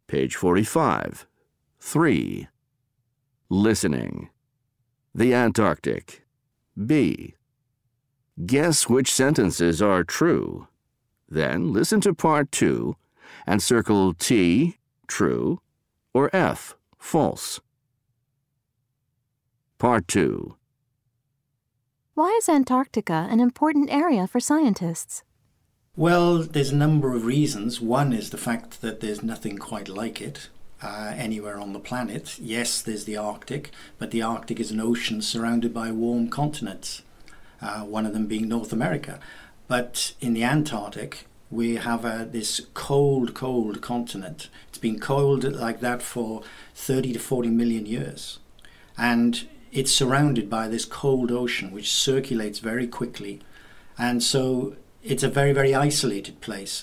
Page 45. 3. Listening. The Antarctic. B. Guess which sentences are true. Then listen to Part 2 and circle T, true, or F, false. Part 2. Why is Antarctica an important area for scientists? Well, there's a number of reasons. One is the fact that there's nothing quite like it anywhere on the planet. Yes, there's the Arctic, but the Arctic is an ocean surrounded by warm continents, one of them being North America. But in the Antarctic, we have this cold continent. It's been cold like that for 30 to 40 million years. And it's surrounded by this cold ocean, which circulates very quickly. And so it's a very, very isolated place.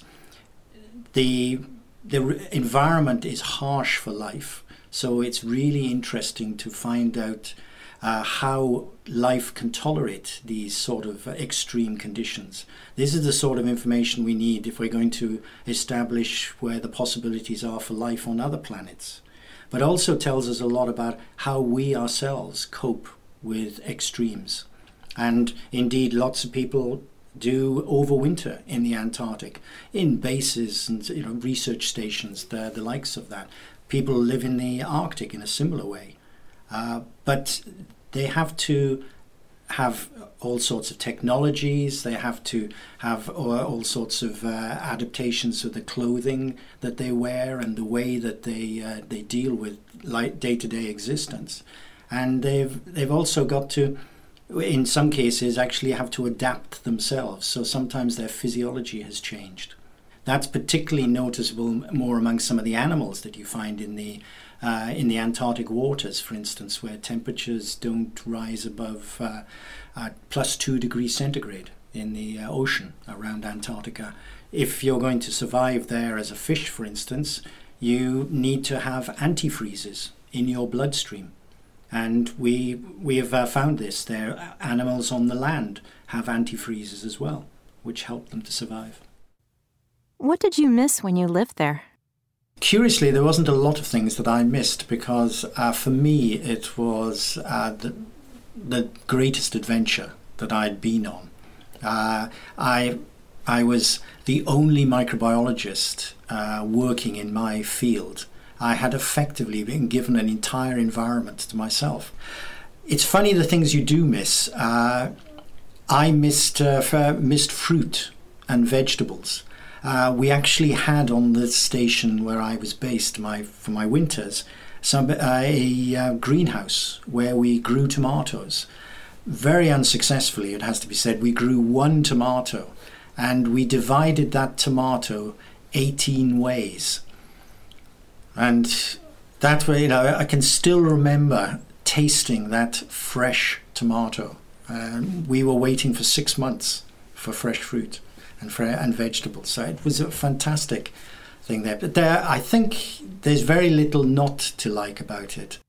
The environment is harsh for life, so it's really interesting to find out how life can tolerate these sort of extreme conditions. This is the sort of information we need if we're going to establish where the possibilities are for life on other planets. But also tells us a lot about how we ourselves cope with extremes. And indeed, lots of people do overwinter in the Antarctic, in bases and research stations, the likes of that. People live in the Arctic in a similar way. But they have to have all sorts of technologies, they have to have all sorts of adaptations to the clothing that they wear and the way that they deal with day-to-day existence. And they've also got to, in some cases, actually have to adapt themselves. So sometimes their physiology has changed. That's particularly noticeable more among some of the animals that you find in the Antarctic waters, for instance, where temperatures don't rise above plus 2 degrees centigrade in the ocean around Antarctica. If you're going to survive there as a fish, for instance, you need to have antifreezes in your bloodstream. And we have found this. There, animals on the land have antifreezes as well, which help them to survive. What did you miss when you lived there? Curiously, there wasn't a lot of things that I missed because for me it was the greatest adventure that I'd been on. I was the only microbiologist working in my field. I had effectively been given an entire environment to myself. It's funny the things you do miss. I missed fruit and vegetables. We actually had on the station where I was based for my winters a greenhouse where we grew tomatoes. Very unsuccessfully, it has to be said. We grew one tomato and we divided that tomato 18 ways. And that way, I can still remember tasting that fresh tomato. We were waiting for 6 months for fresh fruit and vegetables. So it was a fantastic thing there. But I think there's very little not to like about it.